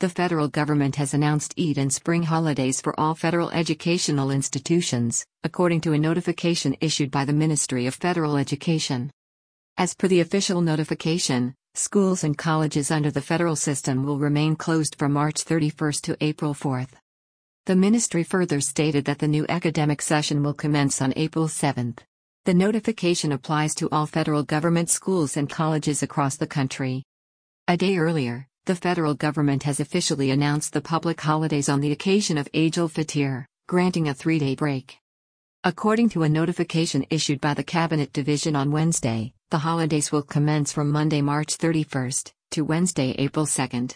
The federal government has announced Eid and spring holidays for all federal educational institutions, according to a notification issued by the Ministry of Federal Education. As per the official notification, schools and colleges under the federal system will remain closed from March 31 to April 4. The ministry further stated that the new academic session will commence on April 7. The notification applies to all federal government schools and colleges across the country. A day earlier, the federal government has officially announced the public holidays on the occasion of Eid al-Fitr, granting a 3-day break. According to a notification issued by the Cabinet Division on Wednesday, the holidays will commence from Monday, March 31, to Wednesday, April 2.